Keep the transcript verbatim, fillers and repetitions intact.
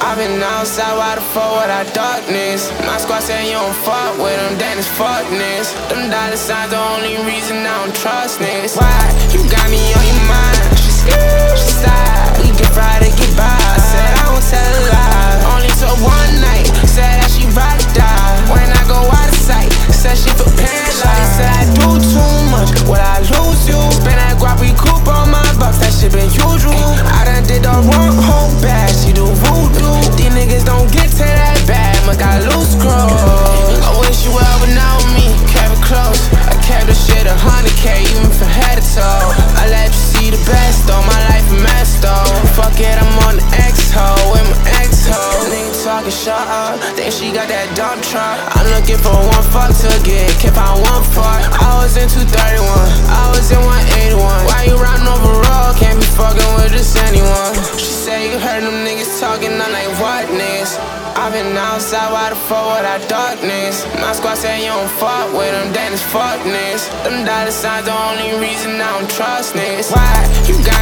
I've been outside, why the fuck with our darkness? My squad say you don't fuck with them, then it's fuckness. Them dollar signs the only reason I don't trust this. Why? You got me on your mind. She scared, she sighed. We get fried to get by. I said I won't tell a lie. Only took one night. Said that she ride or die. When I go out of sight, said she for paralyzed. Said I do too much, would I lose you? Spend that guap, recoup on my bucks, that shit been usual. I done did the wrong whole bad, she do voodoo. These niggas don't get to that bad, but got loose scrolls. I wish you ever know me, kept it close. I kept the shit a hundred K, even for head to toe. I let you see the best, though, my life a mess, though. Fuck it, I'm on the X-hoe, with my X-hoe. Nigga talking shut up, think she got that dump truck. I'm looking for one fuck to get, kept on one fuck. I was in two thirty-one, I was in one eighty-one. Why you riding over road, can't be fucking with just anyone. She say you heard them niggas talking, I'm like, what niggas? I've been outside, why the fuck with our darkness? My squad say you don't fuck with them, then it's fuckness. Them dollar signs the only reason I don't trust niggas. Why? You got